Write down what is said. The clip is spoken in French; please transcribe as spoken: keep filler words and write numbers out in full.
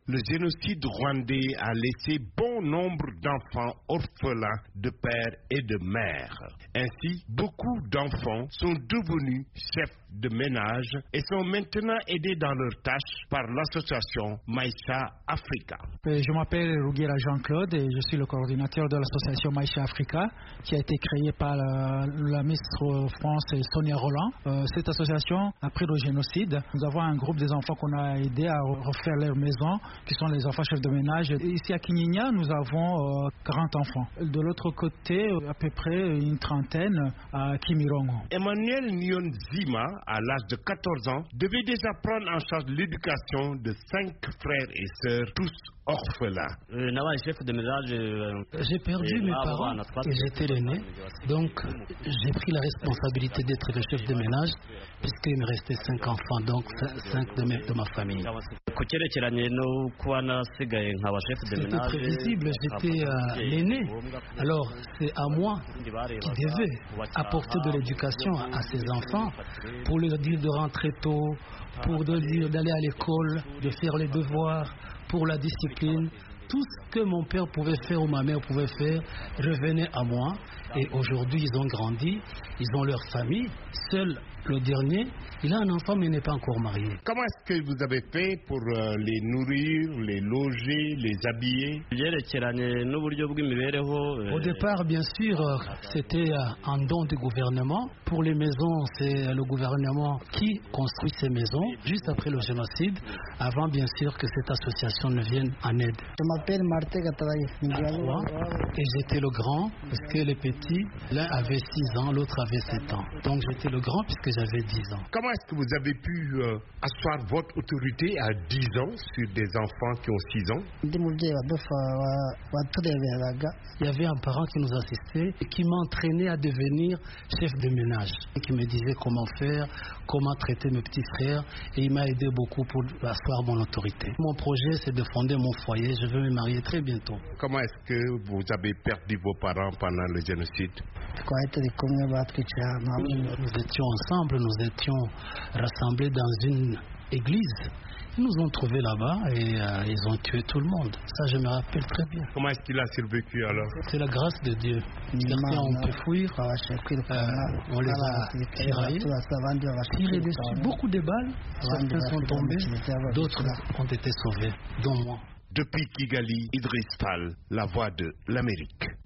Le génocide rwandais a laissé bon nombre d'enfants orphelins de père et de mère. Ainsi, beaucoup d'enfants sont devenus chefs de ménage et sont maintenant aidés dans leurs tâches par l'association Maïcha Africa. Je m'appelle Rouguera Jean-Claude et je suis le coordinateur de l'association Maïcha Africa qui a été créée par la, la Miss France Sonia Roland. Euh, cette association, après le génocide, nous avons un groupe des enfants qu'on a aidés à refaire leur maison, qui sont les enfants chefs de ménage. Et ici à Kinyinya, nous avons euh, quarante enfants. De l'autre côté, à peu près une trentaine à Kimirongo. Emmanuel Nyonzima, à l'âge de quatorze ans, devait déjà prendre en charge l'éducation de cinq frères et sœurs, tous orphelins. J'ai perdu mes parents et j'étais l'aîné, donc j'ai pris la responsabilité d'être le chef de ménage puisqu'il me restait cinq enfants, donc cinq de, mes, de ma famille. C'était prévisible, j'étais euh, l'aîné, alors c'est à moi qui devais apporter de l'éducation à, à ces enfants pour leur dire de rentrer tôt, pour leur dire d'aller à l'école, de faire les devoirs, pour la discipline. Tout ce que mon père pouvait faire ou ma mère pouvait faire revenait à moi. Et aujourd'hui, ils ont grandi, ils ont leur famille. Seul le dernier, il a un enfant mais il n'est pas encore marié. Comment est-ce que vous avez fait pour euh, les nourrir, les loger, les habiller? Au départ, bien sûr, c'était un don du gouvernement. Pour les maisons, c'est le gouvernement qui construit ces maisons, juste après le génocide, avant bien sûr que cette association ne vienne en aide. Je m'appelle Martin Gataraï. Et j'étais le grand, parce que les petits, l'un avait six ans, l'autre avait sept ans. Donc j'étais le grand puisque j'avais dix ans. Comment est-ce que vous avez pu euh, asseoir votre autorité à dix ans sur des enfants qui ont six ans? Il y avait un parent qui nous assistait et qui m'entraînait à devenir chef de ménage. Et qui me disait comment faire, comment traiter mes petits frères. Et il m'a aidé beaucoup pour asseoir mon autorité. Mon projet, c'est de fonder mon foyer. Je veux me marier très bientôt. Comment est-ce que vous avez perdu vos parents pendant le génocide? Nous étions ensemble, nous étions rassemblés dans une église. Ils nous ont trouvés là-bas et euh, ils ont tué tout le monde. Ça, je me rappelle très bien. Comment est-ce qu'il a survécu alors? C'est la grâce de Dieu. Certains ont pu fuir, euh, on les a tiraillés, tirés dessus. Beaucoup de balles, certains sont tombés, d'autres ont été sauvés, dont moi. Depuis Kigali, Idriss Fall, la voix de l'Amérique.